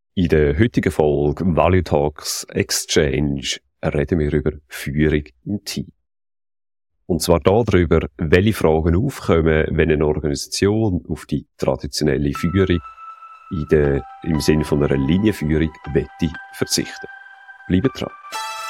In der heutigen Folge Value Talks Exchange reden wir über Führung im Team. Und zwar darüber, welche Fragen aufkommen, wenn eine Organisation auf die traditionelle Führung im Sinne von einer Linienführung wette verzichten. Bleibt dran.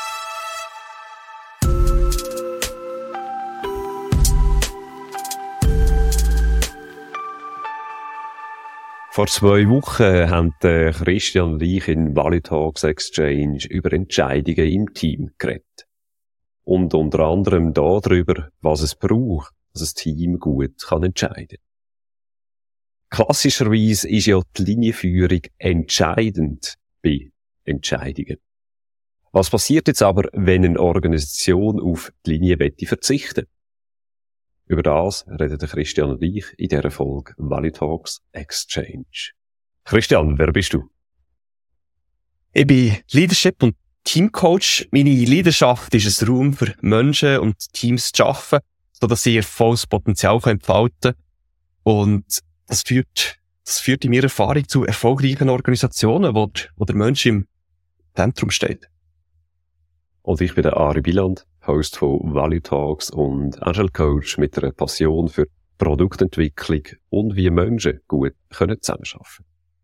Vor 2 Wochen haben Christian und ich in Value Talks Exchange über Entscheidungen im Team geredet. Und unter anderem darüber, was es braucht, dass ein Team gut entscheiden kann. Klassischerweise ist ja die Linienführung entscheidend bei Entscheidungen. Was passiert jetzt aber, wenn eine Organisation auf die Linie verzichten will? Über das reden Christian und ich in dieser Folge Value Talks Exchange. Christian, wer bist du? Ich bin Leadership- und Teamcoach. Meine Leidenschaft ist ein Raum für Menschen und Teams zu schaffen, sodass sie ihr volles Potenzial entfalten können. Und das führt in meiner Erfahrung zu erfolgreichen Organisationen, wo der Mensch im Zentrum steht. Und ich bin der Ari Biland, Host von Value Talks und Agile Coach mit einer Passion für Produktentwicklung und wie Menschen gut zusammenarbeiten können.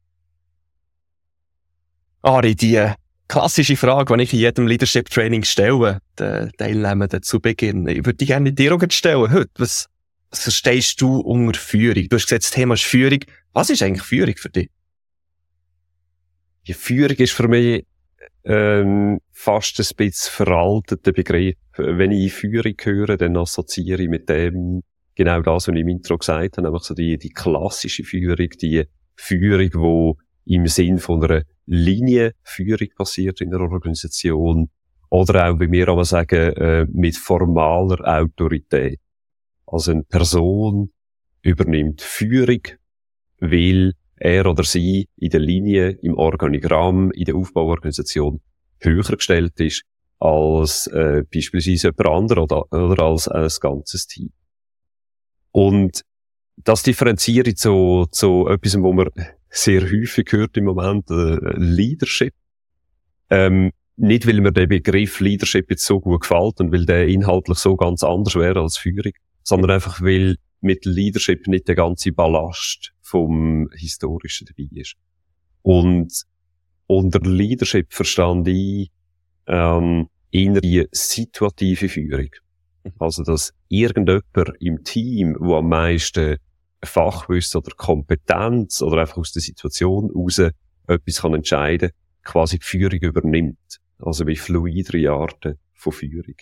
Ari, die klassische Frage, die ich in jedem Leadership Training stelle, den Teilnehmenden zu Beginn. Ich würde die gerne dir auch stellen heute. Was verstehst du unter Führung? Du hast gesagt, das Thema ist Führung. Was ist eigentlich Führung für dich? Die Führung ist für mich fast ein bisschen veralteter Begriff. Wenn ich Führung höre, dann assoziiere ich mit dem genau das, was ich im Intro gesagt habe, nämlich so die klassische Führung, die Führung, die im Sinn von einer Linienführung passiert in einer Organisation oder auch, wie wir aber sagen, mit formaler Autorität. Also eine Person übernimmt Führung, weil er oder sie in der Linie, im Organigramm, in der Aufbauorganisation höher gestellt ist als beispielsweise jemand anderer oder als ein ganzes Team. Und das differenziert zu etwas, wo man sehr häufig hört im Moment, Leadership. Nicht, weil mir der Begriff Leadership jetzt so gut gefällt und weil der inhaltlich so ganz anders wäre als Führung, sondern einfach, weil mit Leadership nicht der ganze Ballast vom Historischen dabei ist. Und unter Leadership verstand ich eher die situative Führung. Also, dass irgendjemand im Team, wo am meisten Fachwissen oder Kompetenz oder einfach aus der Situation heraus etwas kann entscheiden, quasi die Führung übernimmt. Also wie fluidere Arten von Führung.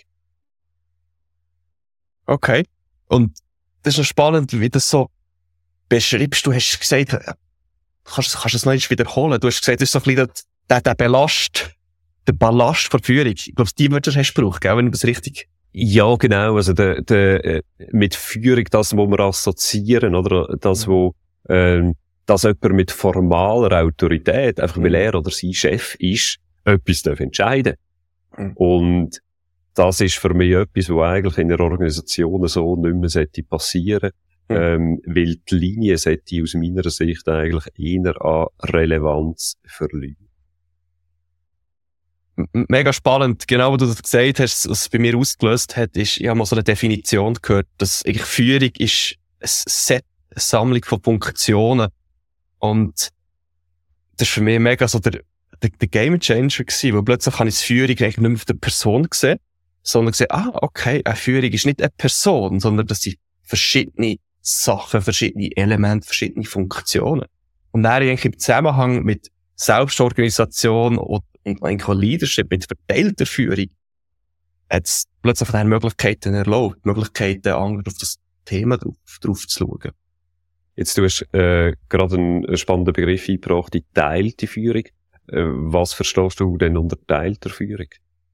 Okay. Und das ist noch spannend, wie du das so beschreibst. Du hast gesagt, kannst du es noch einmal wiederholen? Du hast gesagt, das ist so ein bisschen der Ballast der Führung. Ich glaube, die Wörter hast du gebraucht, gell, wenn ich das richtig... Ja, genau. Also mit Führung, das, wo wir assoziieren, oder das, dass jemand mit formaler Autorität, einfach weil er oder sie Chef ist, etwas darf entscheiden. Und das ist für mich etwas, was eigentlich in einer Organisation so nicht mehr passieren sollte, weil die Linie sollte aus meiner Sicht eigentlich eher an Relevanz verlieren. Mega spannend. Genau, was du gesagt hast, was es bei mir ausgelöst hat, ist, ich habe mal so eine Definition gehört, dass eigentlich Führung ist ein Set, eine Sammlung von Funktionen. Und das ist für mich mega so der Game Changer gewesen, weil plötzlich habe ich die Führung eigentlich nicht mehr auf der Person gesehen, sondern gesehen, okay, eine Führung ist nicht eine Person, sondern das sind verschiedene Sachen, verschiedene Elemente, verschiedene Funktionen. Und dann eigentlich im Zusammenhang mit Selbstorganisation und eigentlich auch Leadership, mit verteilter Führung, hat es plötzlich von diesen Möglichkeiten erlaubt, Möglichkeiten, anders auf das Thema drauf zu schauen. Jetzt du hast gerade einen spannenden Begriff eingebracht, die geteilte Führung. Was verstehst du denn unter geteilter Führung?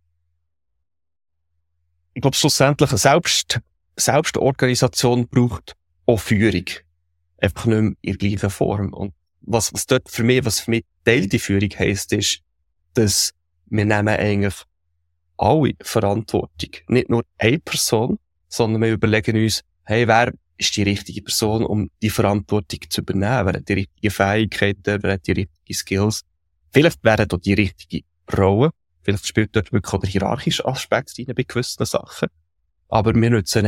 Ich glaube, schlussendlich Selbstorganisation braucht auch Führung. Einfach nicht mehr in gleicher Form. Und was für mich geteilte Führung heisst, ist, dass wir nehmen eigentlich alle Verantwortung. Nicht nur eine Person, sondern wir überlegen uns, hey, wer ist die richtige Person, um die Verantwortung zu übernehmen? Wer hat die richtigen Fähigkeiten, wer hat die richtigen Skills? Vielleicht wäre dort die richtige Rolle. Vielleicht spielt dort wirklich auch der hierarchische Aspekt rein bei gewissen Sachen. Aber wir nutzen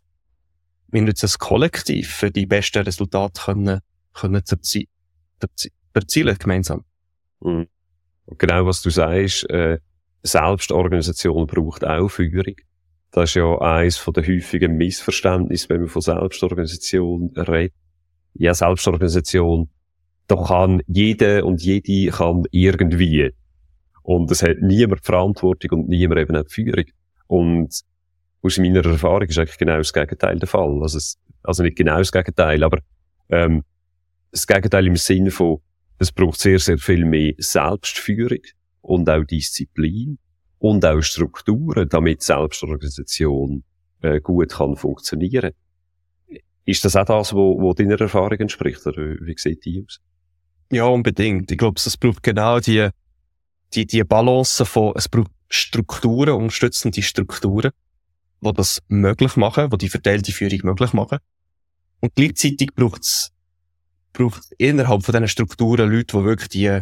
das Kollektiv für die besten Resultate können zu erzielen, gemeinsam. Mhm. Und genau, was du sagst, Selbstorganisation braucht auch Führung. Das ist ja eines von den häufigen Missverständnissen, wenn man von Selbstorganisation redet. Ja, Selbstorganisation, da kann jeder und jede kann irgendwie. Und es hat niemand Verantwortung und niemand eben auch die Führung. Und aus meiner Erfahrung ist eigentlich genau das Gegenteil der Fall. Also nicht genau das Gegenteil, aber das Gegenteil im Sinne von, es braucht sehr, sehr viel mehr Selbstführung und auch Disziplin und auch Strukturen, damit Selbstorganisation gut kann funktionieren. Ist das auch das, wo deiner Erfahrung entspricht? Oder wie sieht die aus? Ja, unbedingt. Ich glaube, es braucht genau die Balance von, es braucht Strukturen, unterstützende Strukturen, die das möglich machen, die verteilte Führung möglich machen. Und gleichzeitig braucht innerhalb von diesen Strukturen Leute, die wirklich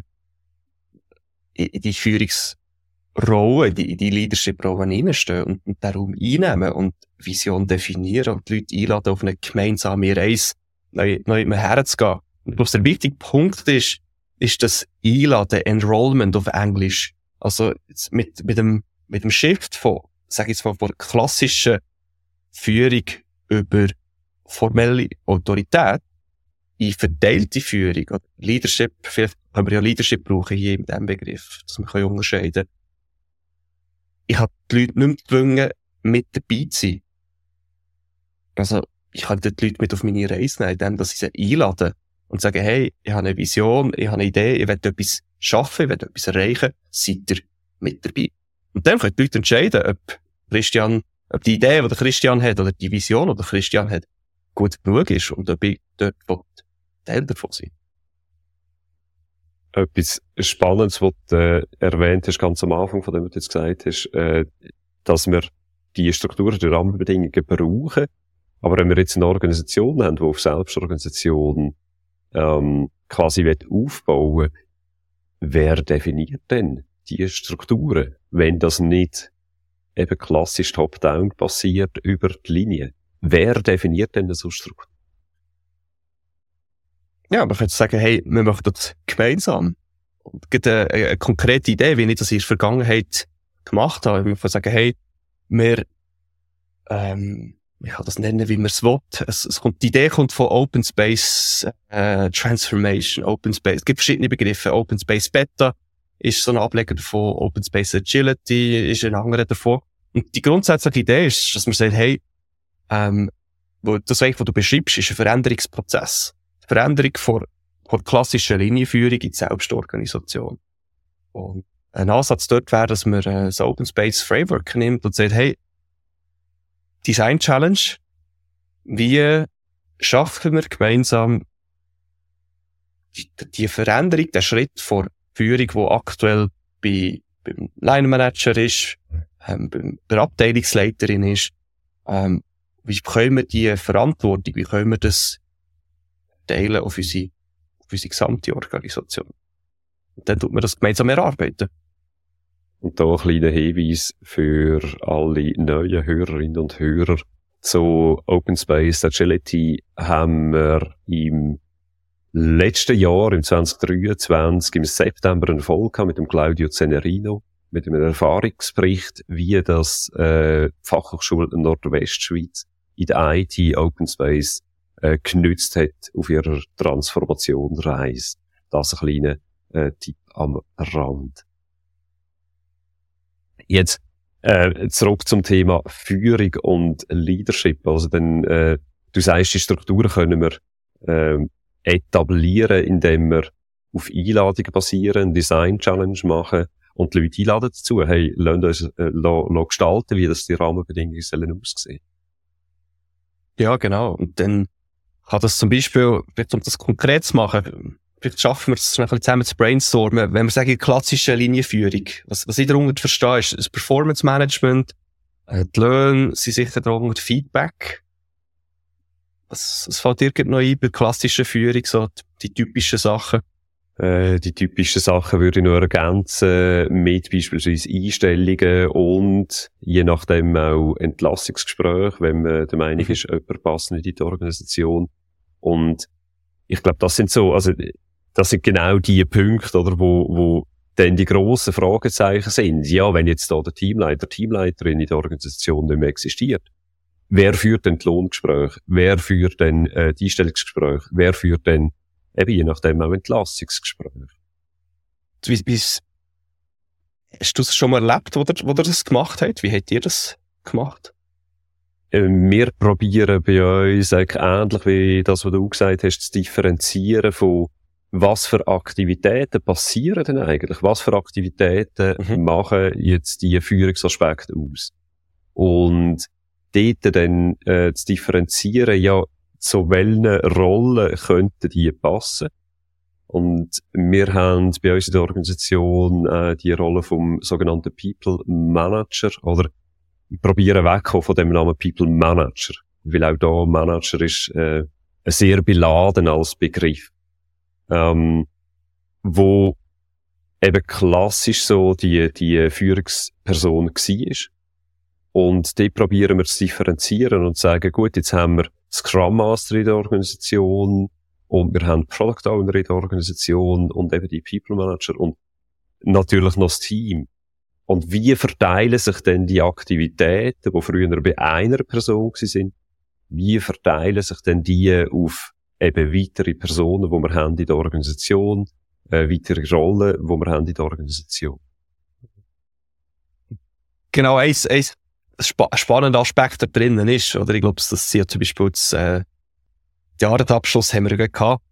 die Führungsrollen, die Leadership-Rollen reinstehen und den Raum einnehmen und Vision definieren und die Leute einladen, auf eine gemeinsame Reise neu herzugehen. Und ich glaube, der wichtige Punkt ist das Einladen, Enrollment auf Englisch. Also mit dem Shift von, sag ich jetzt mal, von klassischer Führung über formelle Autorität in verteilte Führung oder Leadership, vielleicht können wir ja Leadership brauchen hier in diesem Begriff, dass wir unterscheiden können. Ich habe die Leute nicht mehr gezwungen, mit dabei zu sein. Also, ich kann die Leute mit auf meine Reise nehmen, indem dass ich sie einlade und sage, hey, ich habe eine Vision, ich habe eine Idee, ich will etwas schaffen, ich will etwas erreichen, seid ihr mit dabei. Und dann können die Leute entscheiden, ob die Idee, die der Christian hat, oder die Vision, die der Christian hat, gut genug ist und ob ich dort Teil davon sein. Etwas Spannendes, was du erwähnt hast, ganz am Anfang von dem, was du jetzt gesagt hast, dass wir die Strukturen, die Rahmenbedingungen brauchen. Aber wenn wir jetzt eine Organisation haben, die auf Selbstorganisation quasi aufbauen will, wer definiert denn die Strukturen, wenn das nicht eben klassisch top-down passiert über die Linie? Wer definiert denn so Strukturen? Ja, man könnte sagen, hey, wir machen das gemeinsam. Und gibt eine konkrete Idee, wie ich das in der Vergangenheit gemacht habe. Man kann sagen, hey, ich kann das nennen, wie man es will. Die Idee kommt von Open Space Transformation, Open Space. Es gibt verschiedene Begriffe. Open Space Beta ist so ein Ableger davon. Open Space Agility ist ein anderer davon. Und die grundsätzliche Idee ist, dass man sagt, hey, das, was du beschreibst, ist ein Veränderungsprozess. Die Veränderung von klassischer Linienführung in die Selbstorganisation. Und ein Ansatz dort wäre, dass man das Open Space Framework nimmt und sagt, hey, Design Challenge, wie schaffen wir gemeinsam die Veränderung, den Schritt von Führung, die aktuell beim Line Manager ist, bei der Abteilungsleiterin ist, wie können wir die Verantwortung, wie können wir das teilen auf unsere gesamte Organisation. Und dann tut man das gemeinsam erarbeiten. Und da ein kleiner Hinweis für alle neuen Hörerinnen und Hörer. Zu Open Space Agility haben wir im letzten Jahr, im 2023, im September einen Folge mit dem Claudio Cenerino, mit einem Erfahrungsbericht, wie das Fachhochschule Nordwestschweiz in der IT Open Space genützt hat auf ihrer Transformationsreise. Das ein kleiner Tipp am Rand. Jetzt zurück zum Thema Führung und Leadership. Also du sagst, die Strukturen können wir etablieren, indem wir auf Einladungen basieren, eine Design-Challenge machen und die Leute einladen dazu. Hey, lasst uns gestalten, wie das die Rahmenbedingungen sollen aussehen. Ja, genau. Und dann kann das zum Beispiel, um das konkret zu machen, vielleicht schaffen wir es schnell zusammen zu brainstormen. Wenn wir sagen, klassische Linienführung, was ich darunter verstehe, ist das Performance Management, die Löhne sind sicher darunter, Feedback. Was fällt dir noch ein bei klassischer Führung, so die typischen Sachen? Die typischen Sachen würde ich noch ergänzen mit beispielsweise Einstellungen und je nachdem auch Entlassungsgespräche, wenn man der Meinung ist, jemand passt nicht in die Organisation. Und ich glaube, das sind genau die Punkte, oder, wo dann die grossen Fragezeichen sind. Ja, wenn jetzt da der Teamleiter, Teamleiterin in der Organisation nicht mehr existiert, wer führt denn die Lohngespräche? Wer führt denn die Einstellungsgespräche? Wer führt denn eben je nachdem auch Entlassungsgespräche? Hast du es schon mal erlebt, wo ihr das gemacht habt? Wie habt ihr das gemacht? Wir probieren bei uns eigentlich ähnlich wie das, was du gesagt hast, zu differenzieren von was für Aktivitäten passieren denn eigentlich? Was für Aktivitäten machen jetzt die Führungsaspekte aus? Und dort dann zu differenzieren, ja, zu welchen Rollen könnten die passen? Und wir haben bei uns in der Organisation die Rolle vom sogenannten People Manager, oder probieren wegzukommen von dem Namen People Manager, weil auch da Manager ist sehr beladen als Begriff, wo eben klassisch so die Führungsperson war. Und die probieren wir zu differenzieren und zu sagen, gut, jetzt haben wir Scrum Master in der Organisation und wir haben Product Owner in der Organisation und eben die People Manager und natürlich noch das Team. Und wie verteilen sich denn die Aktivitäten, die früher bei einer Person waren, wie verteilen sich denn die auf eben weitere Personen, die wir haben in der Organisation, weitere Rollen, die wir haben in der Organisation? Genau, ein spannender Aspekt da drinnen ist, oder ich glaube, das sind ja zum Beispiel jetzt, Jahresabschluss haben wir ja gehabt,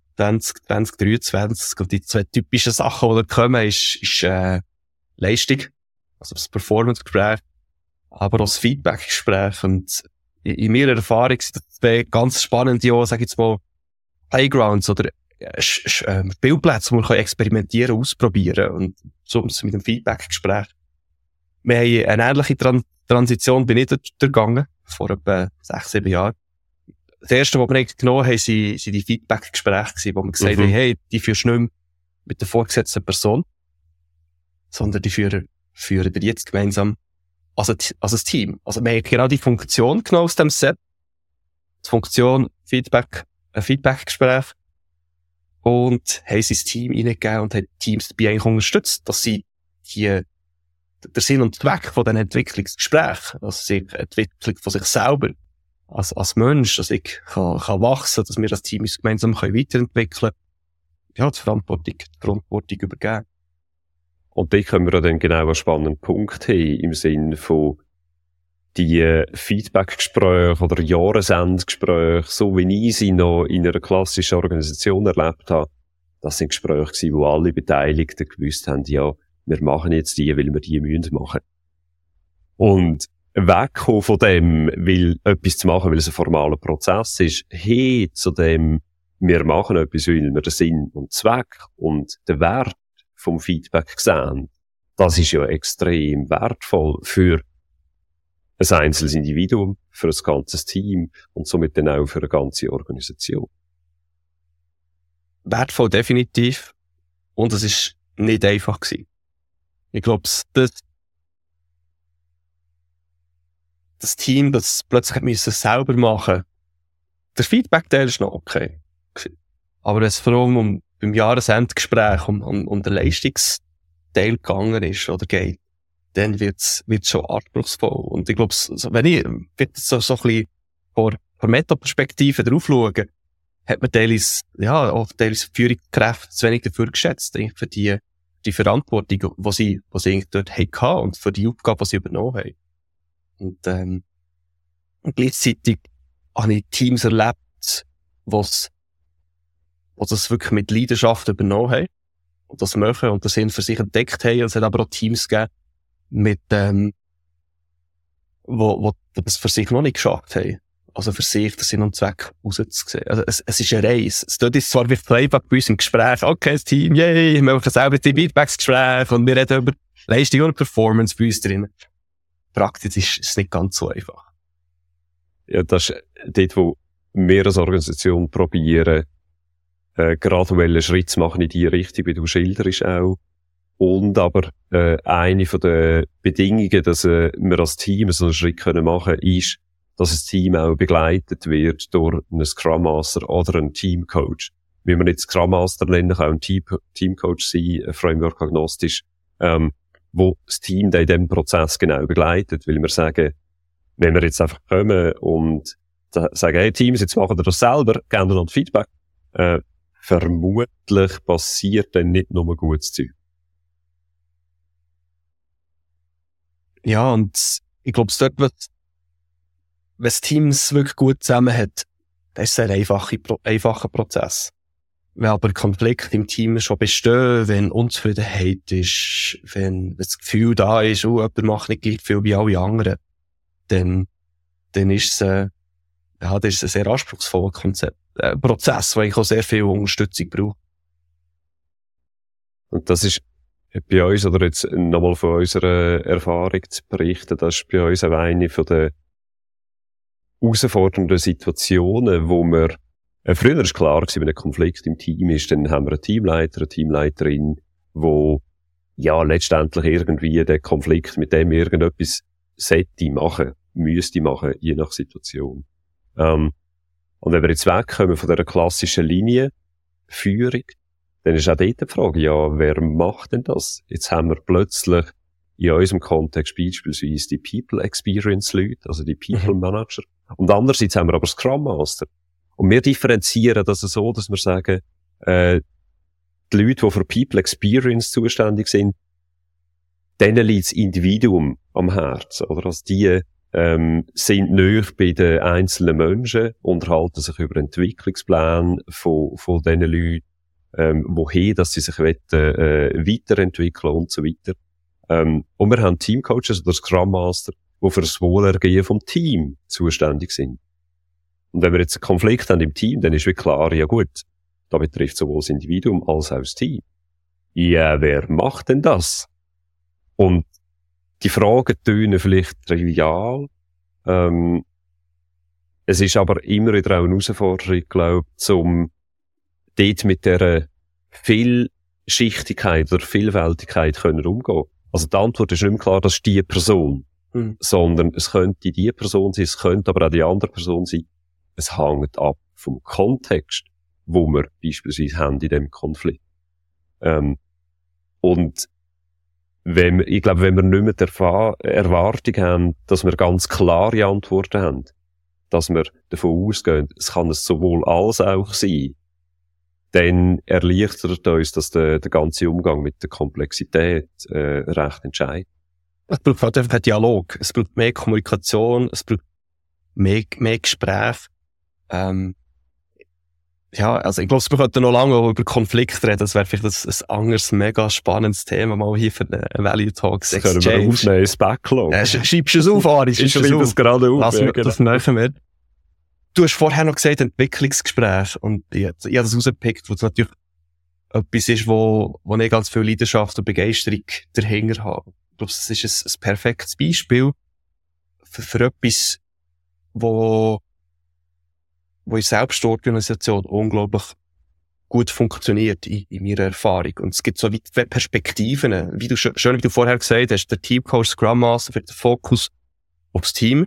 2023, und die zwei typischen Sachen, die da kommen, ist Leistung, also das Performance-Gespräch, aber auch das Feedback-Gespräch. Und in meiner Erfahrung sind das zwei ganz spannende, ja, sag ich jetzt mal, Playgrounds oder Spielplätze, wo man experimentieren, ausprobieren und so mit dem Feedback-Gespräch. Wir haben eine ähnliche Transition, bin ich durchgegangen, vor etwa 6-7 Jahren. Das erste, was wir genommen haben, sind die Feedback-Gespräche, wo wir gesagt haben, hey, die führst du nicht mehr mit der vorgesetzten Person, sondern die führen ihr jetzt gemeinsam als ein Team. Also wir haben genau die Funktion genommen aus dem Set. Die Funktion ein Feedback-Gespräch. Und haben sie das Team reingegeben und haben die Teams dabei eigentlich unterstützt, dass sie der Sinn und Zweck von diesen Entwicklungsgesprächen, also die Entwicklung von sich selber, als Mensch, dass ich kann wachsen, dass wir das Team uns gemeinsam weiterentwickeln können, ja, die Verantwortung übergeben. Und da können wir dann genau einen spannenden Punkt haben, im Sinne von die Feedback-Gespräche oder Jahresendgespräche, so wie ich sie noch in einer klassischen Organisation erlebt habe. Das sind Gespräche gewesen, wo alle Beteiligten gewusst haben, ja, wir machen jetzt die, weil wir die müssen machen. Und wegkommen von dem, weil etwas zu machen, weil es ein formaler Prozess ist, hin zu dem, wir machen etwas, weil wir den Sinn und Zweck und den Wert vom Feedback sehen. Das ist ja extrem wertvoll für ein einzelnes Individuum, für ein ganzes Team und somit dann auch für eine ganze Organisation. Wertvoll, definitiv. Und es ist nicht einfach gewesen. Ich glaube, das Team, das plötzlich müssen selber machen, der Feedback-Teil ist noch okay. Aber wenn es vor allem beim Jahresendgespräch um den Leistungsteil gegangen ist oder geht, dann wird's schon anspruchsvoll. Und ich glaube, wenn ich so ein bisschen von Meta-Perspektive drauf schaue, hat man teilweise Führungskräfte zu wenig dafür geschätzt, für die Verantwortung, die sie eigentlich dort hatten und für die Aufgabe, die sie übernommen haben. Und gleichzeitig habe ich Teams erlebt, die das wirklich mit Leidenschaft übernommen haben und das machen und das Sinn für sich entdeckt haben. Und es hat aber auch Teams gegeben, wo das für sich noch nicht geschafft haben. Also für sich den Sinn und Zweck rauszusehen. Also es ist eine Reise. Es tut zwar wie Playback bei uns im Gespräch, okay, das Team, yay, wir machen selber die Feedback-Gespräche und wir reden über Leistung und Performance bei uns drin. Praktisch ist es nicht ganz so einfach. Ja, das ist dort, wo wir als Organisation probieren, graduellen Schritt zu machen in die Richtung, wie du schilderst auch. Und aber eine von den Bedingungen, dass wir als Team so einen Schritt machen können, ist, dass das Team auch begleitet wird durch einen Scrum Master oder einen Teamcoach. Wie man jetzt Scrum Master nennen, kann auch ein Teamcoach sein, Framework agnostisch, wo das Team dann in diesem Prozess genau begleitet. Weil wir sagen, wenn wir jetzt einfach kommen und sagen, hey Teams, jetzt machen wir das selber, geben wir noch Feedback, vermutlich passiert dann nicht nur gutes Zeug. Ja, und ich glaube, dort wenn das Team es wirklich gut zusammen hat, das ist ein einfacher Prozess. Wenn aber Konflikte im Team schon bestehen, wenn Unzufriedenheit ist, wenn das Gefühl da ist, jemand macht nicht gleich viel wie alle anderen, dann ist es, das ist ein sehr anspruchsvoller Prozess, der eigentlich auch sehr viel Unterstützung braucht. Und das ist bei uns, oder jetzt nochmal von unserer Erfahrung zu berichten, das ist bei uns auch eine von den herausfordernden Situationen, wo wir, früher ist klar gewesen, wenn ein Konflikt im Team ist, dann haben wir einen Teamleiter, eine Teamleiterin, wo, ja, letztendlich irgendwie den Konflikt mit dem irgendetwas müsste machen, je nach Situation. Und wenn wir jetzt wegkommen von dieser klassischen Linienführung, dann ist auch dort die Frage, ja, wer macht denn das? Jetzt haben wir plötzlich in unserem Kontext beispielsweise die People Experience Leute, also die People Manager. Und andererseits haben wir aber Scrum Master. Und wir differenzieren das so, dass wir sagen, die Leute, die für People Experience zuständig sind, denen liegt das Individuum am Herzen, oder? Also die sind näher bei den einzelnen Menschen, unterhalten sich über Entwicklungspläne von diesen Leuten, wohin, dass sie sich weiterentwickeln und so weiter. Und wir haben Teamcoaches oder Scrum Master, die für das Wohlergehen vom Team zuständig sind. Und wenn wir jetzt einen Konflikt haben im Team, dann ist wie klar, ja gut, da betrifft sowohl das Individuum als auch das Team. Ja, wer macht denn das? Und die Fragen tönen vielleicht trivial. Es ist aber immer wieder auch eine Herausforderung, glaube ich, um dort mit dieser Vielschichtigkeit oder Vielfältigkeit können umgehen. Also die Antwort ist nicht mehr klar, das ist die Person, sondern es könnte die Person sein, es könnte aber auch die andere Person sein. Es hängt ab vom Kontext, wo wir beispielsweise haben in dem Konflikt. Und ich glaube, wenn wir nicht mehr die Erwartung haben, dass wir ganz klare Antworten haben, dass wir davon ausgehen, es kann es sowohl als auch sein, dann erleichtert uns das der ganze Umgang mit der Komplexität recht entscheidend. Es braucht halt einfach einen Dialog, es braucht mehr Kommunikation, es braucht mehr Gespräch. Ja, also ich glaube, wir könnten noch lange über Konflikte reden, das wäre vielleicht ein anderes, mega spannendes Thema mal hier für den Value Talks Exchange. Das können wir aufnehmen, das Backlog. Schreibst du es auf, Ari? Ich schreibe das gerade auf. Lass mich das machen wir. Du hast vorher noch gesagt, Entwicklungsgespräch, und ich habe das rausgepickt, wo es natürlich etwas ist, wo ich ganz viel Leidenschaft und Begeisterung dahinter habe. Ich glaube, das ist ein perfektes Beispiel für etwas, wo in Selbstorganisation unglaublich gut funktioniert in meiner Erfahrung. Und es gibt so wie Perspektiven. Wie du schön, wie du vorher gesagt hast, der Teamcoach, Scrum Master für den Fokus aufs Team.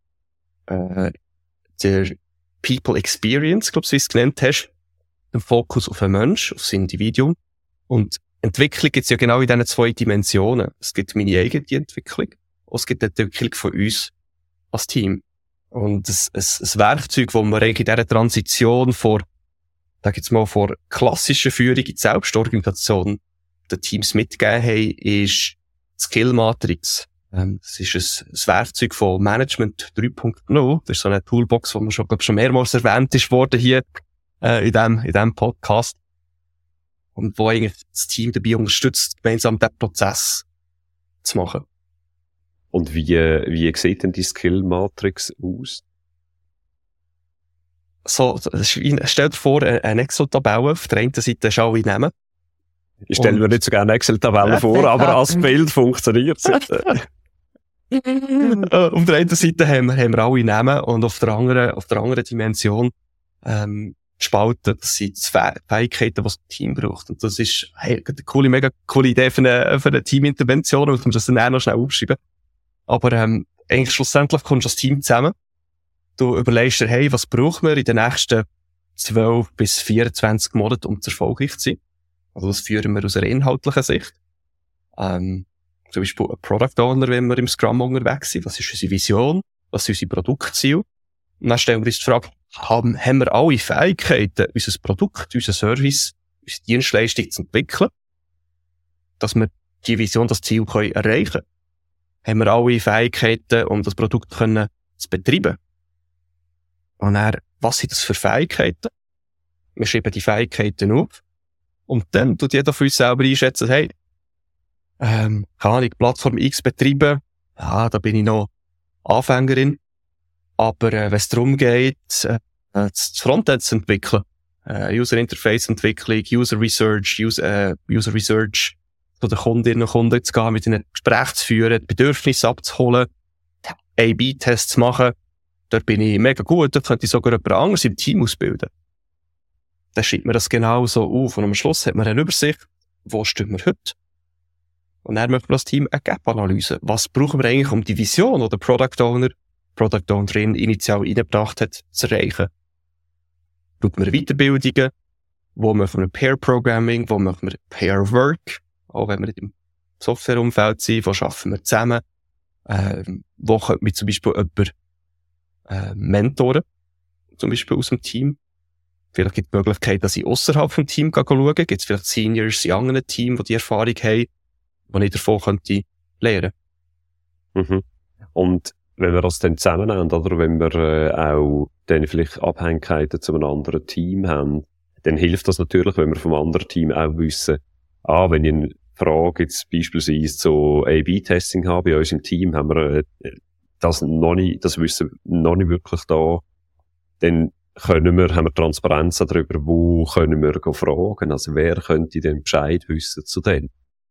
Der People Experience, glaube ich, wie du es genannt hast, den Fokus auf den Mensch, auf das Individuum. Und Entwicklung gibt es ja genau in diesen zwei Dimensionen. Es gibt meine eigene Entwicklung und es gibt die Entwicklung von uns als Team. Und ein Werkzeug, das wir eigentlich in dieser Transition vor klassischer Führung in die Selbstorganisation den Teams mitgegeben haben, ist die Skill-Matrix. Das ist ein Werkzeug von Management 3.0. Das ist so eine Toolbox, die schon mehrmals erwähnt ist worden hier in diesem Podcast. Und wo eigentlich das Team dabei unterstützt, gemeinsam diesen Prozess zu machen. Und wie sieht denn die Skill-Matrix aus? So, stell dir vor, eine Excel-Tabelle. Auf der einen Seite ist alle Namen. Ich stelle mir nicht so gerne eine Excel-Tabelle vor, aber als Bild funktioniert es. Auf der einen Seite haben wir alle Namen und auf der anderen Dimension spalten. Das sind die Fähigkeiten, die das Team braucht. Und das ist eine mega coole Idee für eine Teamintervention, muss man das dann auch noch schnell aufschreiben. Aber eigentlich schlussendlich kommst du als Team zusammen. Du überlegst dir, hey, was brauchen wir in den nächsten 12 bis 24 Monaten, um erfolgreich zu sein? Also das führen wir aus einer inhaltlichen Sicht. Zum Beispiel ein Product Owner, wenn wir im Scrum unterwegs sind. Was ist unsere Vision? Was sind unsere Produktziele? Und dann stellen wir uns die Frage, haben wir alle Fähigkeiten, unser Produkt, unser Service, unsere Dienstleistung zu entwickeln, dass wir die Vision, das Ziel erreichen können? Haben wir alle Fähigkeiten, um das Produkt zu betreiben? Und dann, was sind das für Fähigkeiten? Wir schreiben die Fähigkeiten auf. Und dann tut jeder für uns selber einschätzen, hey, kann ich Plattform X betreiben? Ja, da bin ich noch Anfängerin. Aber wenn es darum geht, das Frontend zu entwickeln, User Interface Entwicklung, User Research, User Research zu den Kundinnen und Kunden zu gehen, mit ihnen Gespräche zu führen, die Bedürfnisse abzuholen, A/B-Tests zu machen, dort bin ich mega gut, dort könnte ich sogar jemand anderes im Team ausbilden. Dann schreibt man das genau so auf und am Schluss hat man eine Übersicht, wo stehen wir heute? Und dann macht man das Team eine Gap-Analyse. Was brauchen wir eigentlich, um die Vision, die der Product Ownerin initial reingebracht hat, zu erreichen? Brauchen wir Weiterbildungen? Wo machen wir Pair-Programming? Wo machen wir Pair-Work? Auch wenn wir nicht im Softwareumfeld sind, wo arbeiten wir zusammen? Wo könnte man zum Beispiel jemanden mentoren? Zum Beispiel aus dem Team. Vielleicht gibt es die Möglichkeit, dass ich ausserhalb vom Team schauen kann. Gibt es vielleicht Seniors in anderen Teams, die Erfahrung haben, die ich davon könnte lernen. Mhm. Und wenn wir das dann zusammennehmen, oder wenn wir auch dann vielleicht Abhängigkeiten zu einem anderen Team haben, dann hilft das natürlich, wenn wir vom anderen Team auch wissen, wenn ich eine Frage jetzt beispielsweise zu A/B-Testing habe bei uns im Team, haben wir das Wissen noch nicht wirklich da, dann haben wir Transparenz darüber, wo können wir fragen, also wer könnte denn Bescheid wissen zu dem?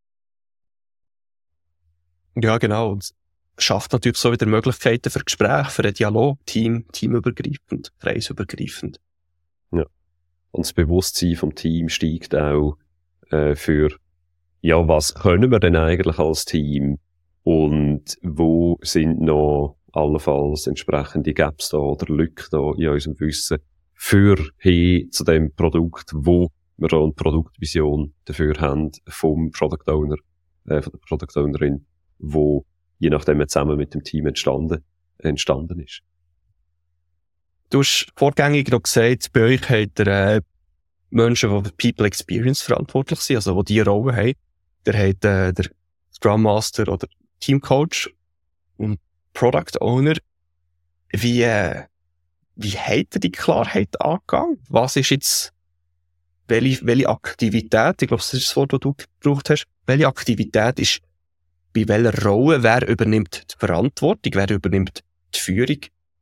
Ja, genau. Und schafft natürlich so wieder Möglichkeiten für Gespräche, für einen Dialog, teamübergreifend, kreisübergreifend. Ja. Und das Bewusstsein vom Team steigt auch für, was können wir denn eigentlich als Team und wo sind noch allenfalls entsprechende Gaps da oder Lücken da in unserem Wissen für hin zu dem Produkt, wo wir da eine Produktvision dafür haben vom Product Owner, von der Product Ownerin, wo je nachdem zusammen mit dem Team entstanden ist. Du hast vorgängig noch gesagt, bei euch habt ihr Menschen, die für People Experience verantwortlich sind, also die diese Rolle haben. Ihr habt der Scrum Master oder Team Coach und Product Owner. Wie habt ihr die Klarheit angegangen? Was ist jetzt, welche Aktivität, ich glaube, das ist das Wort, das du gebraucht hast, welche Aktivität ist bei welcher Rolle, wer übernimmt die Verantwortung, wer übernimmt die Führung?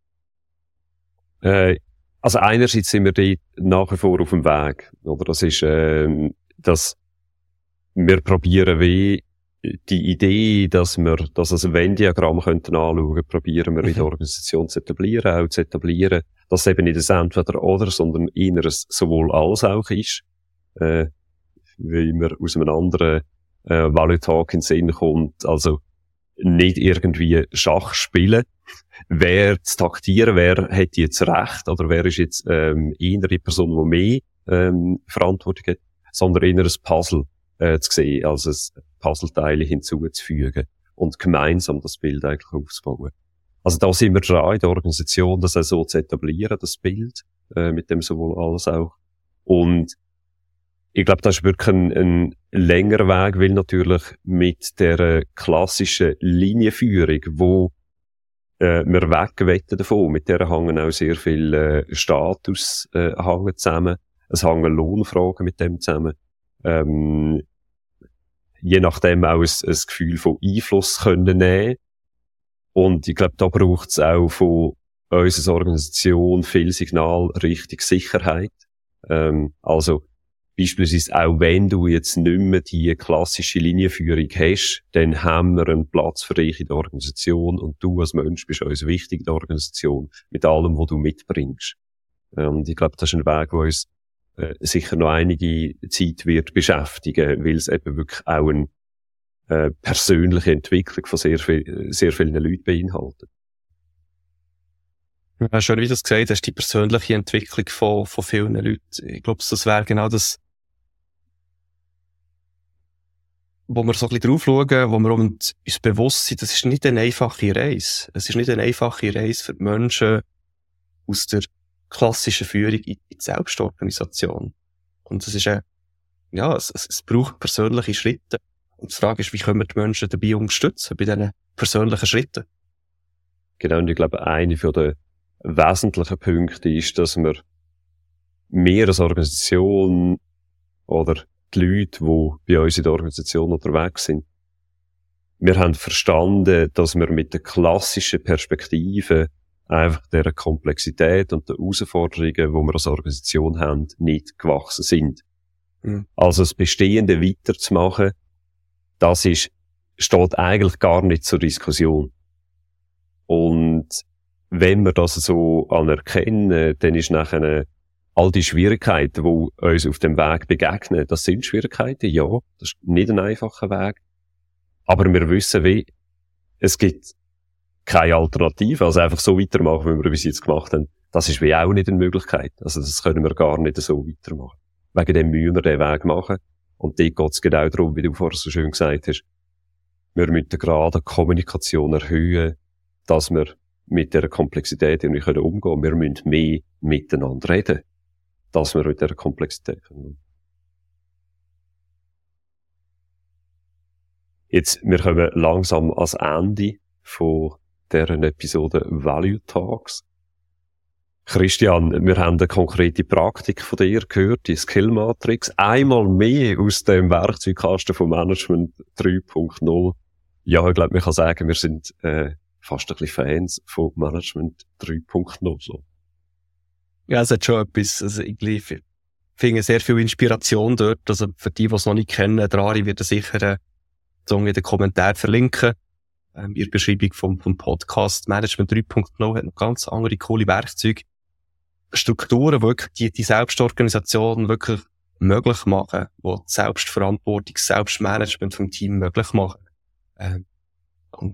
Also einerseits sind wir dort nach wie vor auf dem Weg, oder? Das ist, dass wir probieren wie die Idee, dass wir das als Venn-Diagramm könnten anschauen, probieren wir in der Organisation zu etablieren, dass es eben nicht ein Entweder-Oder, sondern eher ein sowohl als auch ist, wie man aus einem anderen Value Talk in den Sinn kommt, also nicht irgendwie Schach spielen, wer zu taktieren, wer hat jetzt Recht, oder wer ist jetzt eher die Person, die mehr Verantwortung hat, sondern eher ein Puzzle zu sehen, also ein Puzzleteile hinzuzufügen und gemeinsam das Bild eigentlich aufzubauen. Also da sind wir dran in der Organisation, das auch so zu etablieren, das Bild, mit dem sowohl als auch. Und ich glaube, das ist wirklich ein längerer Weg, weil natürlich mit der klassischen Linienführung, wo wir wegwetten davon, mit der hängen auch sehr viel Status hängen zusammen, es hängen Lohnfragen mit dem zusammen, je nachdem auch ein Gefühl von Einfluss können nehmen. Und ich glaube, da braucht es auch von unserer Organisation viel Signal Richtung Sicherheit. Also beispielsweise auch wenn du jetzt nicht mehr die klassische Linienführung hast, dann haben wir einen Platz für dich in der Organisation und du als Mensch bist uns wichtig in der Organisation mit allem, was du mitbringst. Und ich glaube, das ist ein Weg, der uns sicher noch einige Zeit wird beschäftigen, weil es eben wirklich auch eine persönliche Entwicklung von sehr vielen Leuten beinhaltet. Ja, schön, wie du es gesagt hast, die persönliche Entwicklung von vielen Leuten. Ich glaube, das wäre genau das, wo wir so ein bisschen drauf schauen, wo wir uns bewusst sind, das ist nicht eine einfache Reise. Es ist nicht eine einfache Reise für die Menschen aus der klassischen Führung in die Selbstorganisation. Und es ist es braucht persönliche Schritte. Und die Frage ist, wie können wir die Menschen dabei unterstützen, bei diesen persönlichen Schritten? Genau, und ich glaube, eine der wesentlichen Punkte ist, dass wir als Organisation oder die Leute, die bei uns in der Organisation unterwegs sind, wir haben verstanden, dass wir mit der klassischen Perspektive einfach der Komplexität und der Herausforderungen, die wir als Organisation haben, nicht gewachsen sind. Mhm. Also das Bestehende weiterzumachen, steht eigentlich gar nicht zur Diskussion. Und wenn wir das so anerkennen, dann ist nachher all die Schwierigkeiten, die uns auf dem Weg begegnen, das sind Schwierigkeiten, ja, das ist nicht ein einfacher Weg. Aber wir wissen, es gibt keine Alternative, also einfach so weitermachen, wie wir bis jetzt gemacht haben, das ist wie auch nicht eine Möglichkeit. Also das können wir gar nicht so weitermachen. Wegen dem müssen wir den Weg machen. Und dort geht es genau darum, wie du vorher so schön gesagt hast, wir müssen gerade die Kommunikation erhöhen, dass wir mit dieser Komplexität irgendwie umgehen können. Wir müssen mehr miteinander reden, dass wir mit dieser Komplexität umgehen. Jetzt, wir kommen langsam ans Ende von deren Episode Value Talks. Christian, wir haben eine konkrete Praktik von dir gehört, die Skill Matrix. Einmal mehr aus dem Werkzeugkasten von Management 3.0. Ja, ich glaube, man kann sagen, wir sind fast ein bisschen Fans von Management 3.0. So. Ja, es hat schon etwas. Also ich finde sehr viel Inspiration dort. Also für die es noch nicht kennen, der Ari wird sicher in den Kommentaren verlinken. In der Beschreibung vom Podcast. Management 3.0 hat noch ganz andere coole Werkzeuge. Strukturen, die wirklich die Selbstorganisation wirklich möglich machen, die die Selbstverantwortung, das Selbstmanagement vom Team möglich machen. Und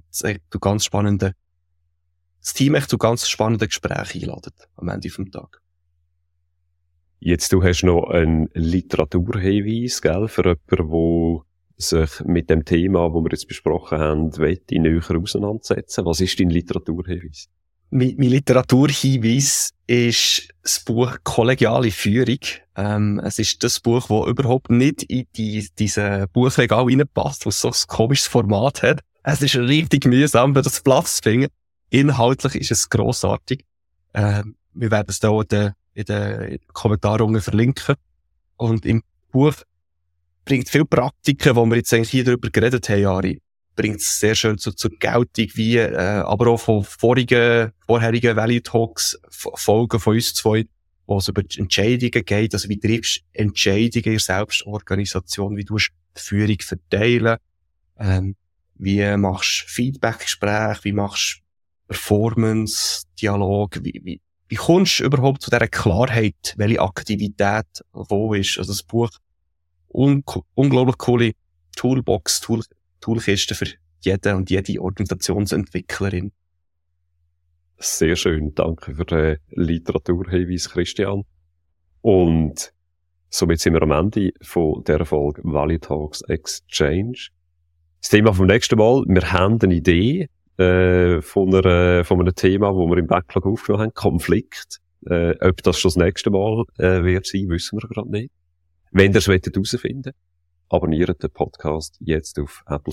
das Team echt zu ganz spannenden Gesprächen einladen am Ende vom Tag. Jetzt, du hast noch einen Literaturhinweis, gell, für jemanden, der sich mit dem Thema, das wir jetzt besprochen haben, näher auseinandersetzen. Was ist dein Literaturhinweis? Mein Literaturhinweis ist das Buch Kollegiale Führung. Es ist das Buch, das überhaupt nicht in diese Buchregal reinpasst, was so ein komisches Format hat. Es ist richtig mühsam, das Platz zu finden. Inhaltlich ist es grossartig. Wir werden es da in den Kommentaren unten verlinken. Und im Buch bringt viele Praktiken, die wir jetzt eigentlich hier darüber geredet haben, Ari, bringt es sehr schön zur Geltung, wie aber auch von vorherigen Value Talks, Folgen von uns zwei, wo es über Entscheidungen geht, also wie triffst du Entscheidungen in der Selbstorganisation, wie tust du die Führung verteilen, wie machst du Feedbackgespräche, wie machst du Performance, Dialog, wie kommst du überhaupt zu dieser Klarheit, welche Aktivität wo ist. Also das Buch, unglaublich coole Toolkiste für jeden und jede Organisationsentwicklerin. Sehr schön, danke für den Literaturhinweis, Christian. Und somit sind wir am Ende von dieser Folge Value Talks Exchange. Das Thema vom nächsten Mal, wir haben eine Idee von einem Thema, das wir im Backlog aufgenommen haben, Konflikt. Ob das schon das nächste Mal wird sein, wissen wir gerade nicht. Wenn ihr es herausfinden wollt, abonniert den Podcast jetzt auf Apple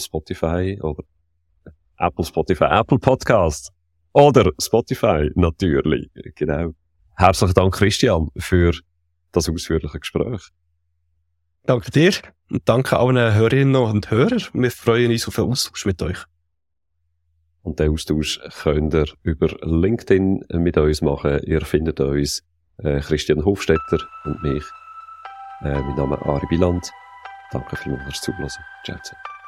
Podcasts oder Spotify natürlich. Genau. Herzlichen Dank, Christian, für das ausführliche Gespräch. Danke dir und danke allen Hörerinnen und Hörern. Wir freuen uns auf einen Austausch mit euch. Und den Austausch könnt ihr über LinkedIn mit uns machen. Ihr findet uns Christian Hofstetter und mich. Mein Name ist Ari Biland. Danke vielmals fürs Zuhören. Ciao zusammen.